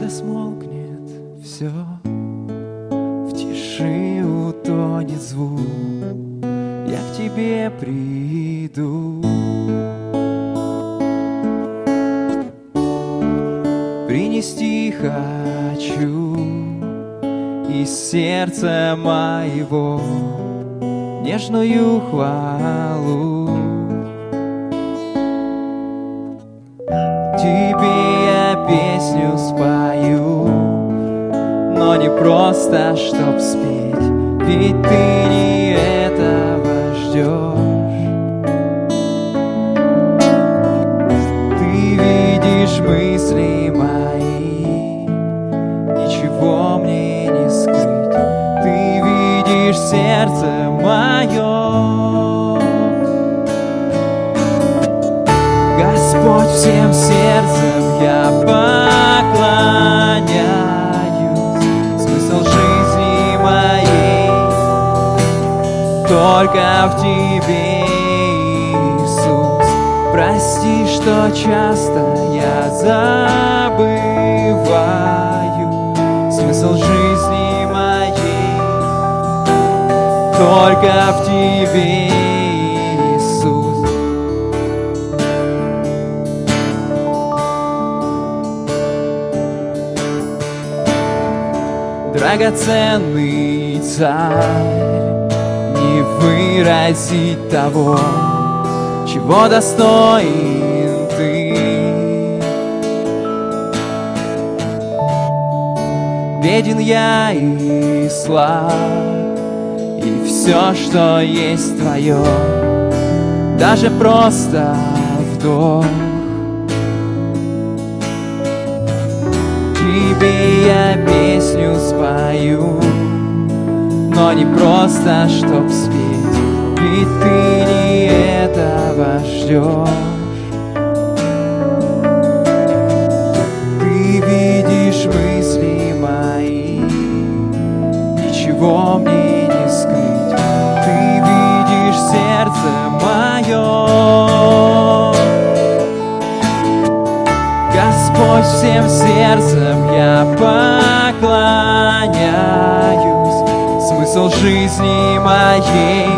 когда смолкнет все, в тиши утонет звук, я к тебе приду. Принести хочу из сердца моего нежную хвалу. Тебе я песню спою, но не просто, чтоб спеть, ведь ты не этого ждешь. Ты видишь мысли мои, ничего мне не скрыть. Ты видишь сердце мое. Господь, всем сердцем я поклоняюсь. Смысл жизни моей только в Тебе, Иисус. Прости, что часто я забываю смысл жизни моей только в Тебе, Иисус. Драгоценный Царь, не выразить того, чего достоин Ты. Беден я и слаб, и все, что есть Твое, даже просто вдох. Тебе я песню спою, но не просто, чтоб спеть, ведь ты не этого ждешь. Ты видишь мысли мои, ничего мне не скрыть. Ты видишь сердце мое. Господь, всем сердцем я поклоняюсь. Смысл жизни моей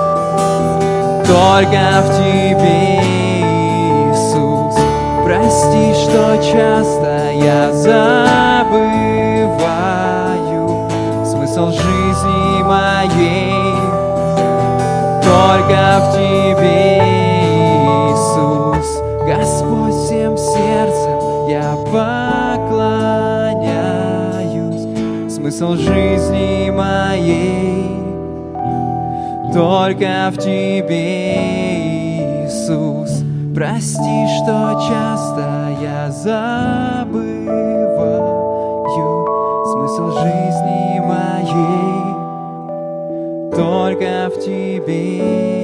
только в Тебе, Иисус. Прости, что часто я забываю смысл жизни моей только в Тебе, Иисус. Господь, всем сердцем я поклоняюсь. Смысл жизни моей только в Тебе, Иисус. Прости, что часто я забываю смысл жизни моей только в Тебе.